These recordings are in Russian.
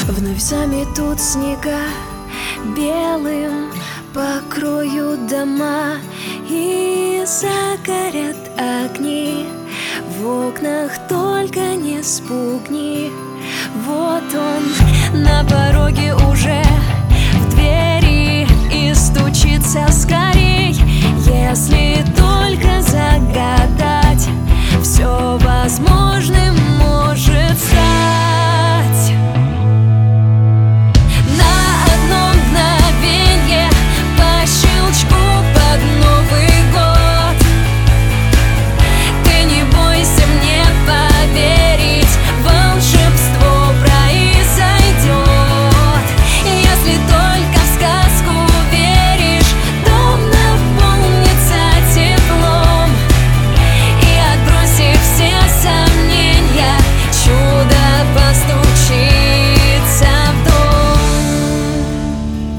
Вновь заметут снега, белым покроют дома и загорят огни. В окнах только не спугни. Вот он на пороге уже, в двери, и стучится скорей. Если только загадать, все возможным может стать. На одно мгновенье, по щелчку под Новый год. Ты не бойся мне поверить, волшебство произойдет. Если только в сказку веришь, дом наполнится теплом. И отбросив все сомнения, чудо постучится в дом.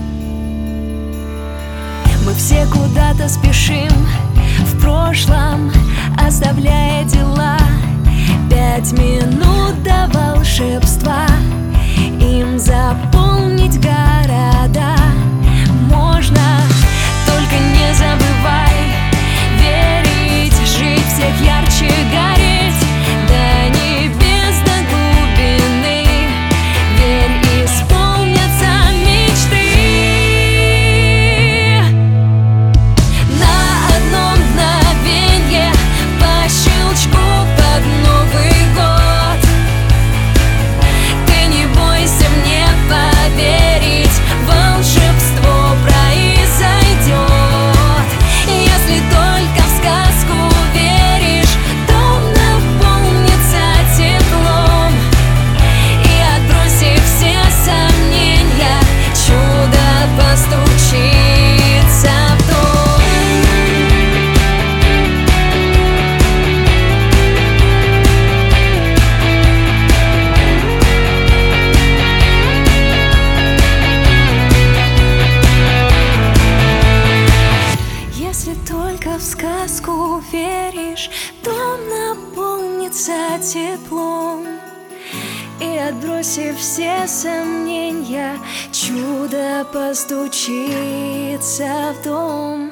Мы все куда-то спешим в прошлом, оставляя дела. 5 минут до волшебства, им заполнить города можно. Только не забывай верить, жить, всех ярче гореть. До небес, до глубины, верь, исполнятся мечты. На одно мгновенье, по щелчку под Новый год. Ты не бойся мне поверить, волшебство произойдет. Если только в сказку веришь, дом наполнится теплом. И отбросив все сомнения, чудо постучится в дом. Если только в сказку веришь, дом наполнится теплом. И отбросив все сомнения, чудо постучится в дом.